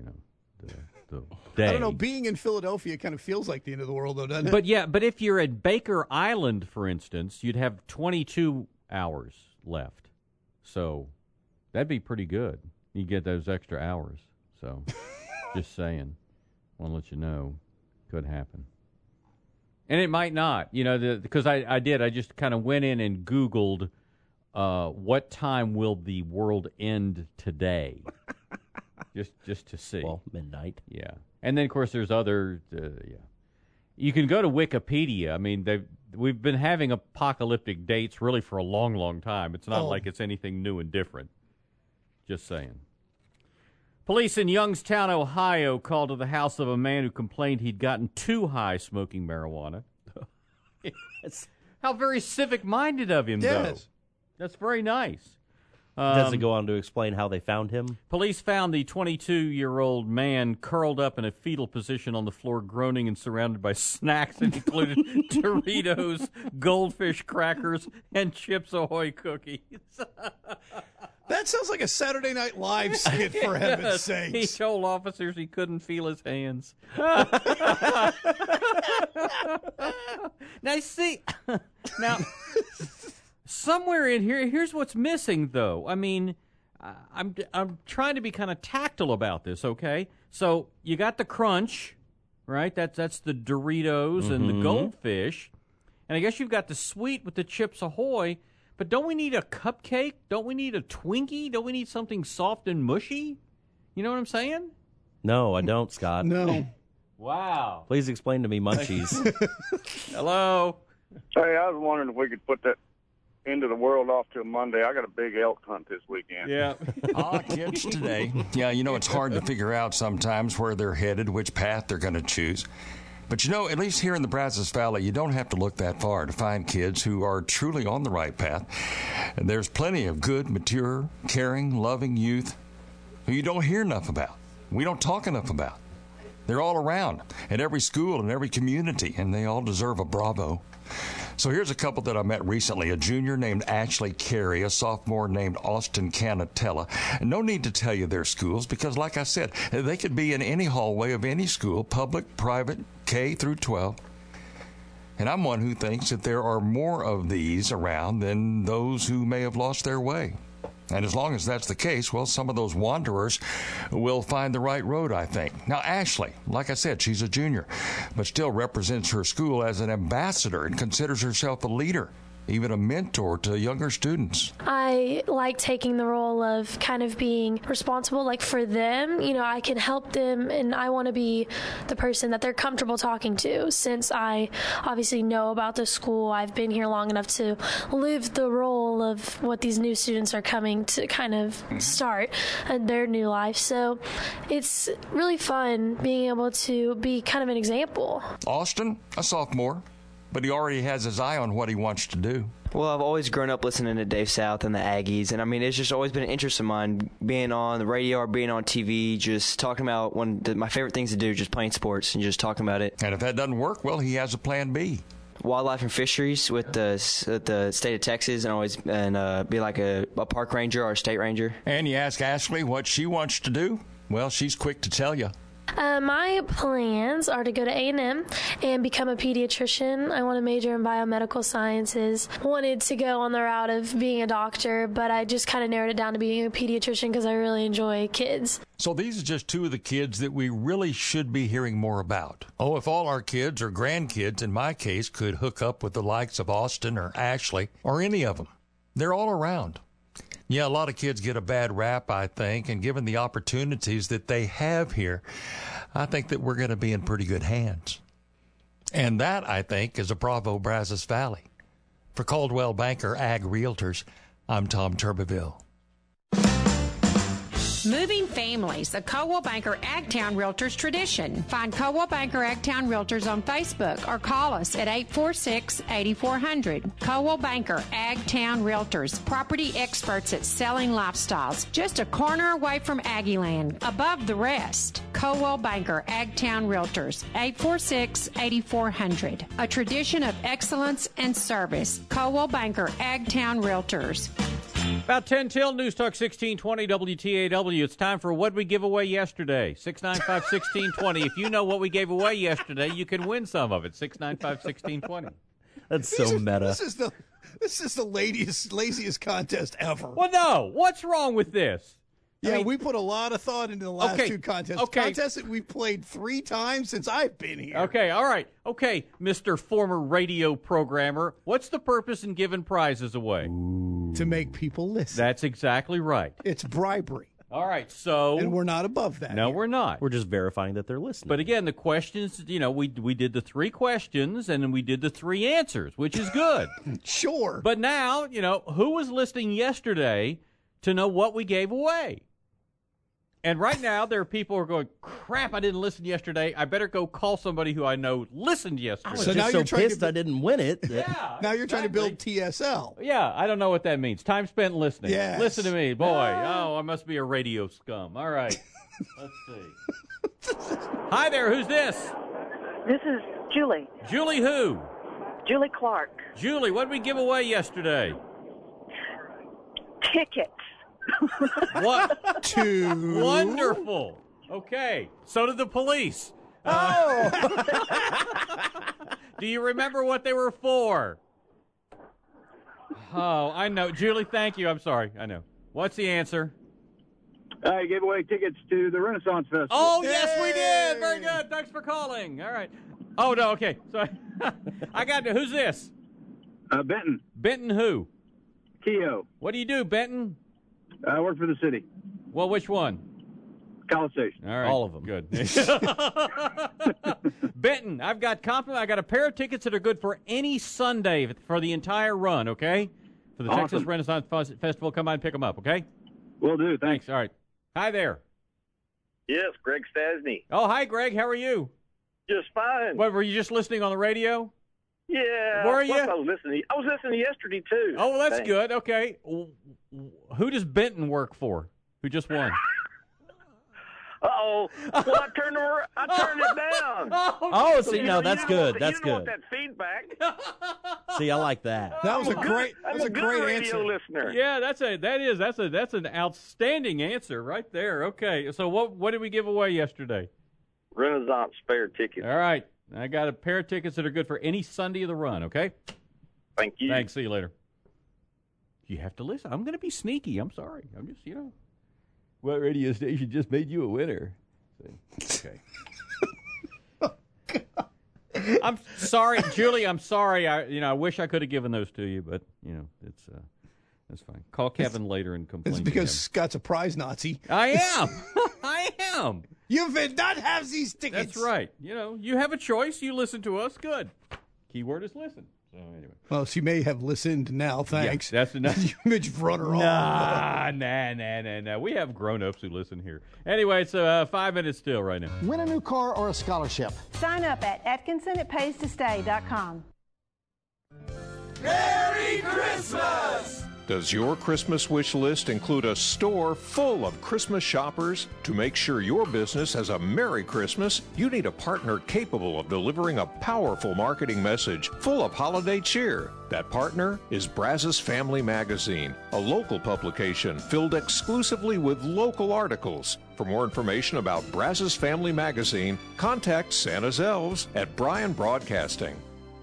day. I don't know. Being in Philadelphia kind of feels like the end of the world, though, doesn't it? But yeah, but if you're at Baker Island, for instance, you'd have 22 hours left. So that'd be pretty good. You get those extra hours. So just saying. Want to let you know. Could happen. And it might not, because I did. I just kind of went in and Googled what time will the world end today, just to see. Well, midnight. Yeah, and then of course there's other. You can go to Wikipedia. I mean, we've been having apocalyptic dates really for a long, long time. It's not like it's anything new and different. Just saying. Police in Youngstown, Ohio, called to the house of a man who complained he'd gotten too high smoking marijuana. How very civic-minded of him, though. That's very nice. Does it go on to explain how they found him? Police found the 22-year-old man curled up in a fetal position on the floor, groaning and surrounded by snacks that included Doritos, Goldfish crackers, and Chips Ahoy cookies. That sounds like a Saturday Night Live skit, for heaven's sakes. He told officers he couldn't feel his hands. Now, somewhere in here, here's what's missing, though. I mean, I'm trying to be kind of tactile about this, okay? So you got the crunch, right? That's the Doritos and the Goldfish. And I guess you've got the sweet with the Chips Ahoy. But don't we need a cupcake? Don't we need a Twinkie? Don't we need something soft and mushy? You know what I'm saying? No, I don't, Scott. No. Wow. Please explain to me munchies. Hello. Hey, I was wondering if we could put that end of the world off till Monday. I got a big elk hunt this weekend. Yeah. Kids today. Yeah, it's hard to figure out sometimes where they're headed, which path they're going to choose. But at least here in the Brazos Valley, you don't have to look that far to find kids who are truly on the right path. And there's plenty of good, mature, caring, loving youth who you don't hear enough about. We don't talk enough about. They're all around at every school and every community, and they all deserve a bravo. So here's a couple that I met recently, a junior named Ashley Carey, a sophomore named Austin Canatella. And no need to tell you their schools because, like I said, they could be in any hallway of any school, public, private, K through 12. And I'm one who thinks that there are more of these around than those who may have lost their way. And as long as that's the case, well, some of those wanderers will find the right road, I think. Now, Ashley, like I said, she's a junior, but still represents her school as an ambassador and considers herself a leader, even a mentor to younger students. I like taking the role of kind of being responsible, like for them. I can help them, and I want to be the person that they're comfortable talking to. Since I obviously know about the school, I've been here long enough to live the role of what these new students are coming to kind of start their new life. So it's really fun being able to be kind of an example. Austin, a sophomore, but he already has his eye on what he wants to do. Well, I've always grown up listening to Dave South and the Aggies, and I mean, it's just always been an interest of mine, being on the radio or being on TV, just talking about my favorite things to do, just playing sports and just talking about it. And if that doesn't work, well, he has a plan B. Wildlife and fisheries with the state of Texas, and be like a park ranger or a state ranger. And you ask Ashley what she wants to do? Well, she's quick to tell you. My plans are to go to A&M and become a pediatrician. I want to major in biomedical sciences. Wanted to go on the route of being a doctor, but I just kind of narrowed it down to being a pediatrician because I really enjoy kids. So these are just two of the kids that we really should be hearing more about. Oh, if all our kids or grandkids, in my case, could hook up with the likes of Austin or Ashley or any of them. They're all around. Yeah, a lot of kids get a bad rap, I think, and given the opportunities that they have here, I think that we're going to be in pretty good hands. And that, I think, is a Bravo Brazos Valley. For Coldwell Banker Ag Realtors, I'm Tom Turbeville. Moving families, the Coldwell Banker Agtown Realtors tradition. Find Coldwell Banker Agtown Realtors on Facebook or call us at 846-8400. Coldwell Banker Agtown Realtors, property experts at selling lifestyles, just a corner away from Aggieland, above the rest. Coldwell Banker Agtown Realtors, 846-8400. A tradition of excellence and service. Coldwell Banker Agtown Realtors. About 10 till, News Talk 1620 WTAW. It's time for what we give away yesterday. 695-1620. If you know what we gave away yesterday, you can win some of it. 695-1620. That's so meta. This is the laziest contest ever. Well, no. What's wrong with this? Yeah, we put a lot of thought into the last two contests. Contests that we've played 3 times since I've been here. Okay, all right. Okay, Mr. Former radio programmer, what's the purpose in giving prizes away? To make people listen. That's exactly right. It's bribery. All right, so... And we're not above that. No, we're not. We're just verifying that they're listening. But again, the questions, we did the 3 questions, and then we did the 3 answers, which is good. Sure. But now, who was listening yesterday to know what we gave away? And right now, there are people who are going, crap, I didn't listen yesterday. I better go call somebody who I know listened yesterday. I was just so pissed I didn't win it. Yeah. Now you're trying to build TSL. Yeah, I don't know what that means. Time spent listening. Yes. Listen to me. Boy, I must be a radio scum. All right. Let's see. Hi there, who's this? This is Julie. Julie who? Julie Clark. Julie, what did we give away yesterday? Tickets. What? 2. Wonderful. Okay. So did the police. Do you remember what they were for? Oh, I know. Julie, thank you. I'm sorry. I know. What's the answer? I gave away tickets to the Renaissance Festival. Oh, yes, we did. Very good. Thanks for calling. All right. Oh, no, okay. So I got to. Who's this? Benton. Benton who? Keogh. What do you do, Benton? I work for the city. Well, which one? College Station. All right. All of them. Good. Benton, I've got I got a pair of tickets that are good for any Sunday for the entire run, okay? For the Awesome. Texas Renaissance Festival. Come by and pick them up, okay? Will do. Thanks. All right. Hi there. Yes, Greg Stasny. Oh, hi, Greg. How are you? Just fine. What, were you just listening on the radio? Yeah. Where are you? I was listening yesterday, too. Oh, well, that's good. Okay. Who does Benton work for? Who just won? Uh-oh. Well, I turned it down. Oh, see, no, that's good. That's you don't good. want that feedback. See, I like that. That was a great radio answer. Listener. Yeah, that's an outstanding answer right there. Okay. So what did we give away yesterday? Renaissance Fair tickets. All right. I got a pair of tickets that are good for any Sunday of the run, okay? Thank you. Thanks. See you later. You have to listen. I'm going to be sneaky. I'm sorry. I'm just, What radio station just made you a winner? Okay. I'm sorry, Julie. I'm sorry. I wish I could have given those to you, but it's fine. Call Kevin later and complain. It's because Scott's a prize Nazi. I am. I am. You will not have these tickets. That's right. You have a choice. You listen to us. Good. Keyword is listen. So anyway. Well, she may have listened now. Thanks. Yeah, that's enough. You just run her off. Nah. We have grown-ups who listen here. Anyway, it's 5 minutes still right now. Win a new car or a scholarship. Sign up at AtkinsonItPaysToStay.com. Merry Christmas! Does your Christmas wish list include a store full of Christmas shoppers? To make sure your business has a Merry Christmas, you need a partner capable of delivering a powerful marketing message full of holiday cheer. That partner is Brazos Family Magazine, a local publication filled exclusively with local articles. For more information about Brazos Family Magazine, contact Santa's Elves at Bryan Broadcasting.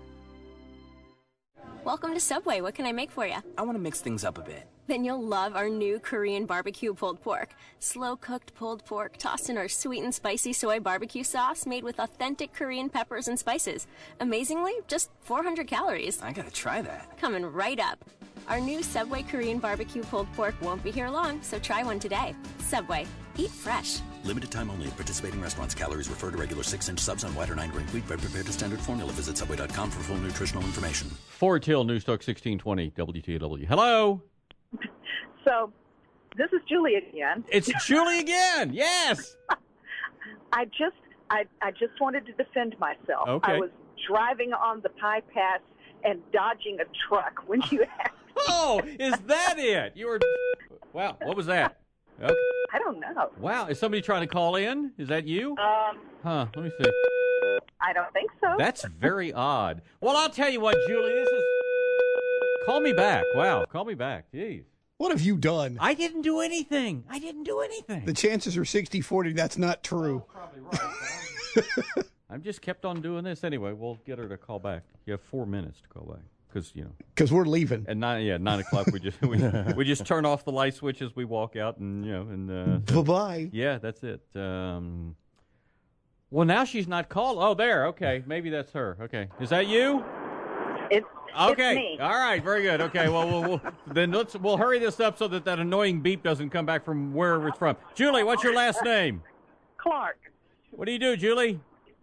Welcome to Subway. What can I make for you? I want to mix things up a bit. Then you'll love our new Korean barbecue pulled pork. Slow-cooked pulled pork tossed in our sweet and spicy soy barbecue sauce made with authentic Korean peppers and spices. Amazingly, just 400 calories. I gotta try that. Coming right up. Our new Subway Korean barbecue pulled pork won't be here long, so try one today. Subway. Eat fresh. Limited time only at participating restaurants. Calories refer to regular 6-inch subs on white or 9-grain wheat. Bread prepared to standard formula. Visit Subway.com for full nutritional information. Fort Hill, Newstalk 1620, WTW. Hello. So, this is Julie again. It's Julie again. Yes. I just wanted to defend myself. Okay. I was driving on the Pie Pass and dodging a truck when you asked. Oh, is that it? You were. Wow. What was that? Okay. I don't know. Wow. Is somebody trying to call in? Is that you? Let me see. I don't think so. That's very odd. Well, I'll tell you what, Julie. This is. Call me back. Wow. Call me back. Jeez. What have you done? I didn't do anything. The chances are 60-40 that's not true. Probably right. I've just kept on doing this. Anyway, we'll get her to call back. You have 4 minutes to call back. Because we're leaving at 9 o'clock. We just turn off the light switch as we walk out, and bye bye. Yeah, that's it. Well, now she's not called. Oh, there. Okay, maybe that's her. Okay, is that you? It's okay. me. All right, very good. Okay, well, we'll hurry this up so that annoying beep doesn't come back from wherever it's from. Julie, what's your last name? Clark. What do you do, Julie?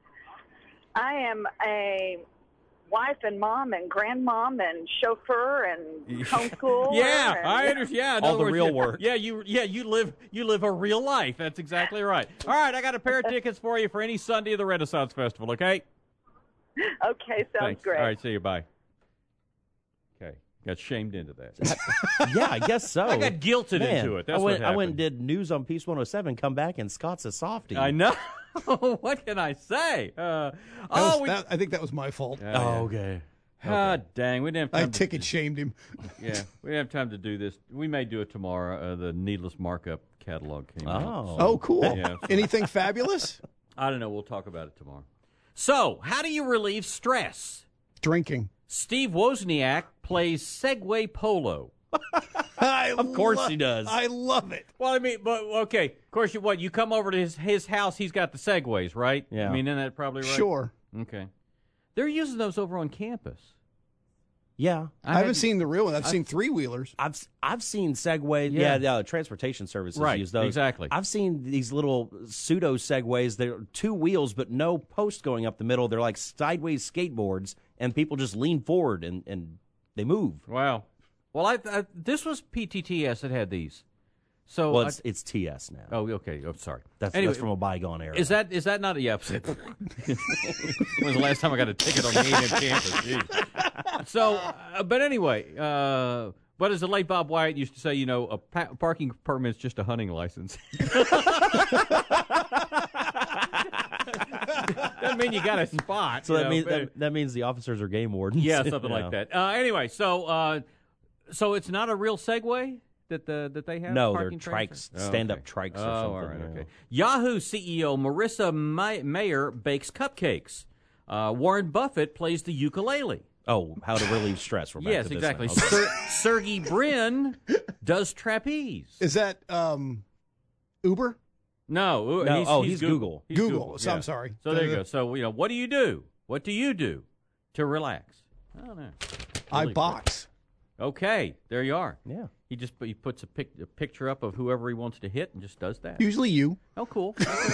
I am a wife and mom and grandmom and chauffeur and homeschooler. Yeah, and I understand. Yeah, all the real work. Yeah, you live a real life. That's exactly right. All right, I got a pair of tickets for you for any Sunday of the Renaissance Festival. Okay. Okay, sounds Thanks. great. All right, see you. Bye. Okay, got shamed into that. Yeah, I guess so. I got guilted into it. That's what happened. I went and did news on Peace 107, come back, and Scott's a softie. I know. What can I say? I think that was my fault. Okay. Dang, we didn't have time. I ticket shamed him. Yeah, we didn't have time to do this. We may do it tomorrow. The Needless Markup catalog came out. Oh, cool. Yeah. Anything fabulous? I don't know. We'll talk about it tomorrow. So, how do you relieve stress? Drinking. Steve Wozniak plays Segway polo. Of course he does. I love it. Well, I mean, but okay. Of course, you come over to his house. He's got the Segways, right? Yeah. I mean, isn't that probably right? Sure. Okay. They're using those over on campus. Yeah, I haven't seen the real one. I've seen three-wheelers. I've seen Segway. Yeah. Yeah, transportation services Right, use those. exactly. I've seen these little pseudo Segways. They're 2 wheels, but no post going up the middle. They're like sideways skateboards, and people just lean forward and they move. Wow. Well, this was PTTS that had these. So well, it's TS now. Oh, okay. Oh, sorry. That's from a bygone era. Is that not a When was the last time I got a ticket on the A&M campus? Jeez. So, but anyway, but as the late Bob Wyatt used to say, a parking permit's just a hunting license. Doesn't mean you got a spot. So that means the officers are game wardens. Yeah, something like that. Anyway, so it's not a real Segway that they have? No, they're trikes, stand-up trikes or something. All right, okay. Yahoo CEO Marissa Mayer bakes cupcakes. Warren Buffett plays the ukulele. Oh, how to relieve stress. We're back yes, to this exactly. Okay. Sergey Brin does trapeze. Is that Uber? No. He's Google. He's Google. So I'm sorry. So there you go. So what do you do? What do you do to relax? I don't know. I box. Okay, there you are. Yeah. He puts a picture up of whoever he wants to hit and just does that. Usually you. Oh, cool.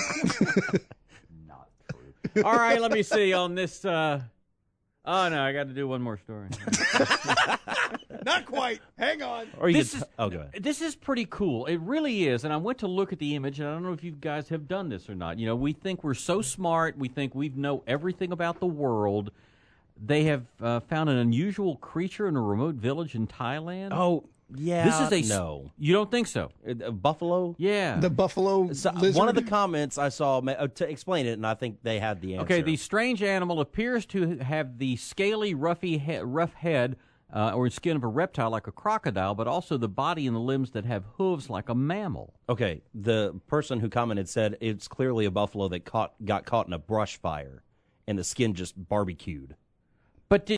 Not true. All right, let me see on this. Oh, no, I got to do one more story. Not quite. Hang on. Or go ahead. This is pretty cool. It really is. And I went to look at the image, and I don't know if you guys have done this or not. We think we're so smart. We think we know everything about the world. they have found an unusual creature in a remote village in Thailand. Oh, yeah. This is no. You don't think so? Buffalo? Yeah. The buffalo lizard? One of the comments I saw to explain it, and I think they had the answer. Okay, the strange animal appears to have the scaly, rough head or skin of a reptile like a crocodile, but also the body and the limbs that have hooves like a mammal. Okay, the person who commented said it's clearly a buffalo that got caught in a brush fire, and the skin just barbecued. But